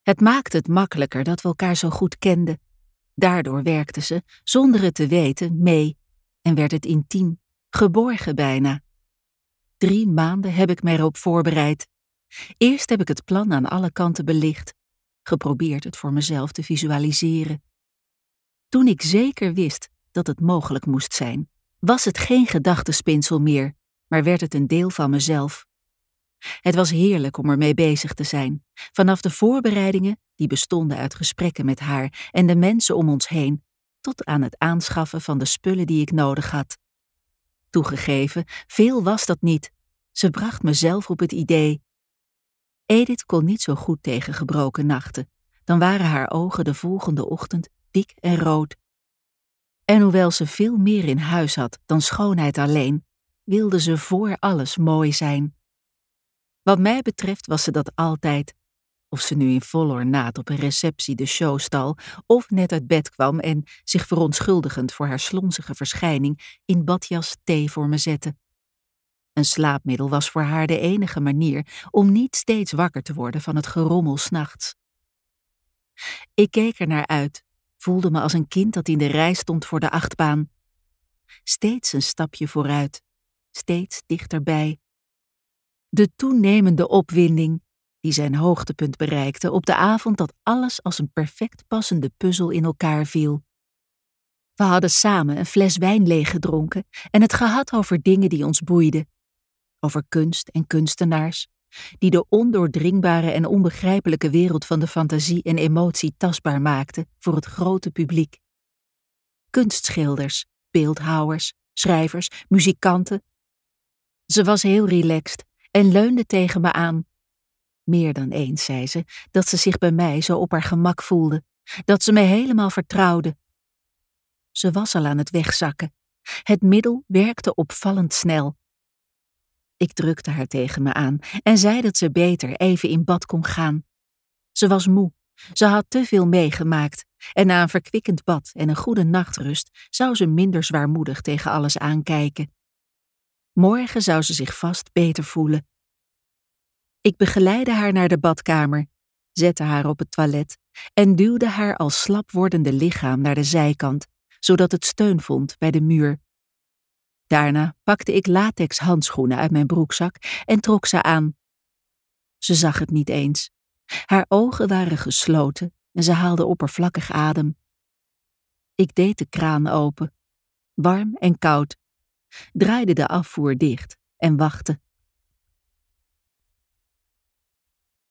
Het maakte het makkelijker dat we elkaar zo goed kenden. Daardoor werkte ze, zonder het te weten, mee en werd het intiem, geborgen bijna. 3 maanden heb ik mij erop voorbereid. Eerst heb ik het plan aan alle kanten belicht, geprobeerd het voor mezelf te visualiseren. Toen ik zeker wist dat het mogelijk moest zijn, was het geen gedachtenspinsel meer, maar werd het een deel van mezelf. Het was heerlijk om ermee bezig te zijn, vanaf de voorbereidingen die bestonden uit gesprekken met haar en de mensen om ons heen, tot aan het aanschaffen van de spullen die ik nodig had. Toegegeven, veel was dat niet. Ze bracht mezelf op het idee. Edith kon niet zo goed tegen gebroken nachten. Dan waren haar ogen de volgende ochtend dik en rood. En hoewel ze veel meer in huis had dan schoonheid alleen, wilde ze voor alles mooi zijn. Wat mij betreft was ze dat altijd. Of ze nu in volle ornaat op een receptie de show stal, of net uit bed kwam en, zich verontschuldigend voor haar slonzige verschijning, in badjas thee voor me zette. Een slaapmiddel was voor haar de enige manier om niet steeds wakker te worden van het gerommel 's nachts. Ik keek er naar uit, voelde me als een kind dat in de rij stond voor de achtbaan. Steeds een stapje vooruit, steeds dichterbij. De toenemende opwinding, die zijn hoogtepunt bereikte op de avond dat alles als een perfect passende puzzel in elkaar viel. We hadden samen een fles wijn leeggedronken en het gehad over dingen die ons boeiden. Over kunst en kunstenaars, die de ondoordringbare en onbegrijpelijke wereld van de fantasie en emotie tastbaar maakten voor het grote publiek. Kunstschilders, beeldhouwers, schrijvers, muzikanten. Ze was heel relaxed en leunde tegen me aan. Meer dan eens zei ze dat ze zich bij mij zo op haar gemak voelde, dat ze me helemaal vertrouwde. Ze was al aan het wegzakken. Het middel werkte opvallend snel. Ik drukte haar tegen me aan en zei dat ze beter even in bad kon gaan. Ze was moe, ze had te veel meegemaakt en na een verkwikkend bad en een goede nachtrust zou ze minder zwaarmoedig tegen alles aankijken. Morgen zou ze zich vast beter voelen. Ik begeleidde haar naar de badkamer, zette haar op het toilet en duwde haar al slap wordende lichaam naar de zijkant, zodat het steun vond bij de muur. Daarna pakte ik latex handschoenen uit mijn broekzak en trok ze aan. Ze zag het niet eens. Haar ogen waren gesloten en ze haalde oppervlakkig adem. Ik deed de kraan open, warm en koud, draaide de afvoer dicht en wachtte.